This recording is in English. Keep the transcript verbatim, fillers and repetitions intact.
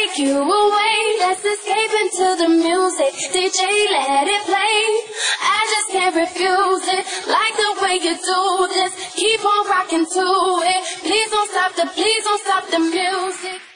take you away. Let's escape into the music. D J, let it play. I just can't refuse it. Like the way you do this. Keep on rocking to it. Please don't stop the, please don't stop the music.